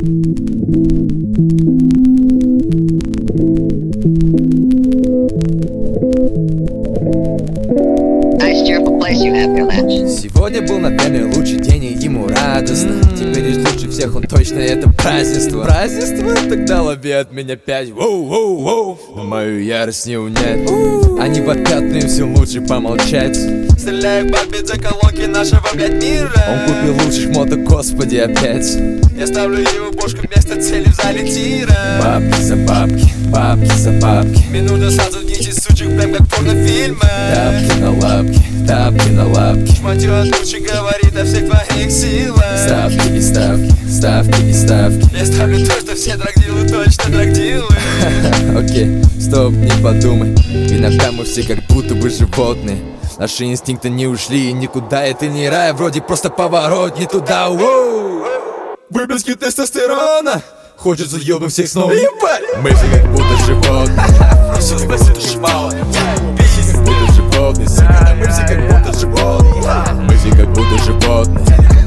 Сегодня был, наверное, лучший день, и ему радостно. Теперь есть лучше всех, он точно, это празднество. Празднество? Тогда лови от меня 5. Воу-воу-воу. Но мою ярость не унять. Они вопят, но им все лучше помолчать. Стреляю по бит за колонки нашего, блядь, мира. Он купил лучших мото, господи, опять. Я ставлю его пушку вместо цели в зале тира. Бабки за бабки, бабки за бабки. Мне нужно сразу гнить сучек, прям как в порнофильмах. Тапки на лапки, тапки на лапки. Шматье от лучше говорит о всех твоих силах. Ставки и ставки, ставки и ставки. Я ставлю то, что все драгдилы точно драгдилы. Окей, стоп, не подумай. Иногда мы все как будто бы животные. Наши инстинкты не ушли и никуда. Это не рай, вроде просто поворот не туда. Воу! Выплески тестостерона. Хочется ебнуть всех снова. Ебать! Мы все как будто животные. Мы все как будто животные. Будто животные, сука, мы все как будто животные. Мы все как будто животные.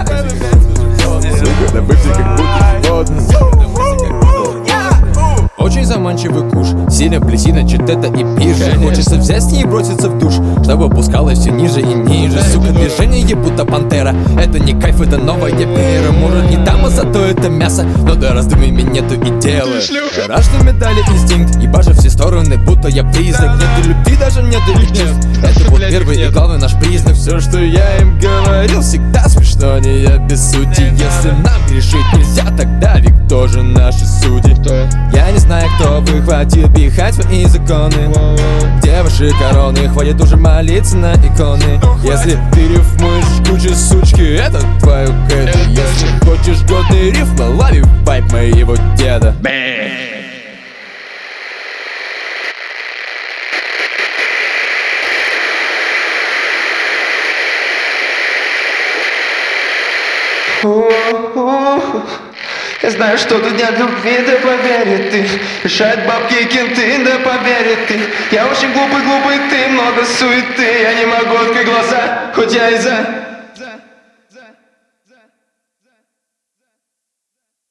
Сука, мы все как будто животные. Очень заманчивый куш, сильно близина, чит это и пиже. Хочется взять с ней и броситься в душ, чтобы опускалась все ниже и ниже. Сука, движение будто пантера. Это не кайф, это новая пера. Может не там, а зато это мясо. Но до раздумий нету и дела. Рожден медали инстинкт, ебашь все стороны, будто я призрак. Нету любви, даже нету и чувств. Это вот первый и главный наш признак. Все, что я им говорил, всегда смешно, не я без сути. Если нам грешить нельзя, тогда век тоже наши судьи. Я не знаю, кто выхватил пихать свои законы. Где ваши короны? Хватит уже молиться на иконы. Если ты рифмуешь кучу сучки, это твою кэт. Если хочешь годный рифм, лови вайп моего деда. Я знаю, что тут нет любви, да поверь ты. Решают бабки и кенты, да поверь ты. Я очень глупый, ты, много суеты. Я не могу открыть глаза, хоть я и за